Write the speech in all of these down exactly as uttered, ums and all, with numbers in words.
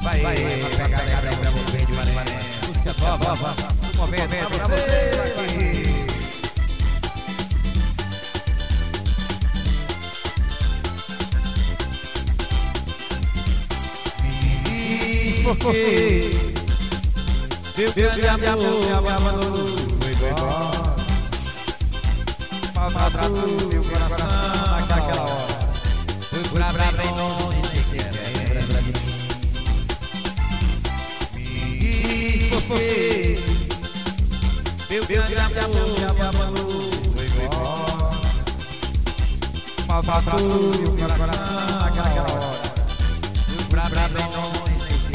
Vai, vai, vai pegar pra você de Valença. Música nova, no momento pra você aqui. Porque meu grande amor me abandonou, foi embora. Maltratou meu coração naquela hora. Foi pra brava em nome de ser lembra de mim. Porque meu grande amor me abandonou, foi embora. Maltratou meu coração naquela hora. Foi pra brava em nome.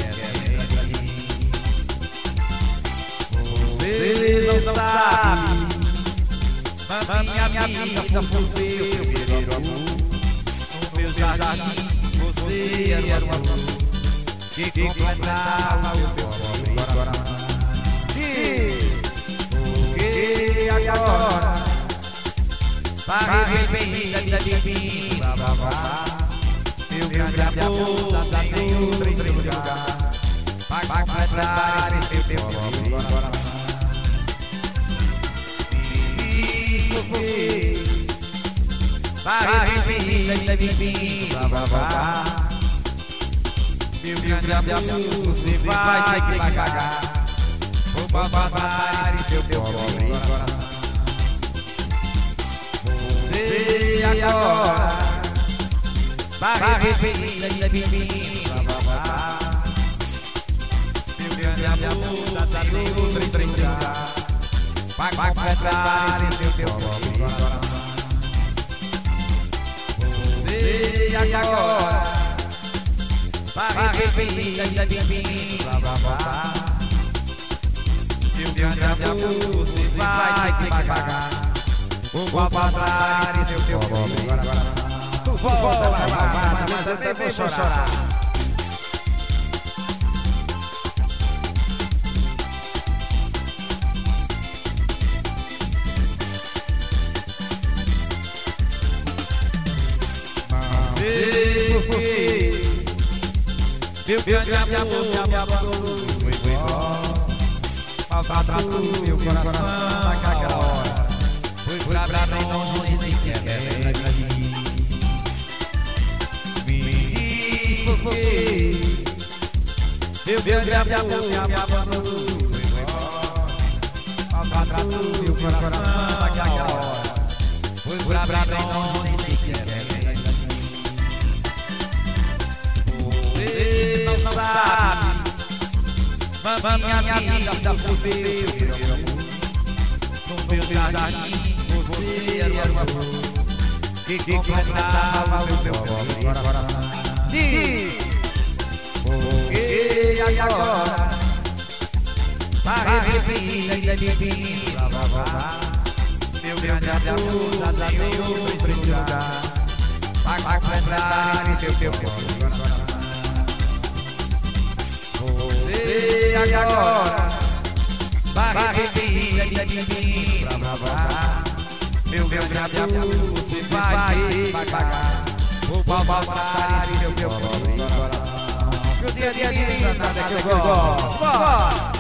Você não sabe, mas minha vida foi seu primeiro amor. No meu jardim, você era um amor que completava o meu pobre coração. E porque agora, para arrependida de mim, meu grande amor já tem outro em seu lugar, para completar esse seu pobre coração. Porque para arrependida de mim, meu grande amor, você vai ter que pagar por matar esse seu pobre coração. Você agora para arrependida de mim, meu grande amor, já tem outro em seu lugar, vai completar esse seu pobre coração. Você agora vai arrependida de mim, meu grande amor, você vai ter que pagar por completar esse seu pobre coração. Tu volta, vai, vai, vai, mas eu também vou chorar. Porque meu grande amor me abandonou, foi embora. Maltratou meu coração naquela hora. Foi pra brava em longe sem sequer lembra de mim. Porque meu grande amor me abandonou, foi embora. Maltratou meu coração naquela hora. Foi pra brava em longe sem sequer lembra de mim. Não sabe, mas minha vida foi seu primeiro amor. No meu jardim, você era um amor que completava o meu pobre coração. Diz, porque agora para arrependida de mim, meu grande amor já tem outro em seu lugar, vai completar esse seu pobre coração. Você agora vai arrependida de mim, meu grande amor, você vai ter que pagar por maltratar esse seu pobre coração. Que o dia a dia nada que eu gosto.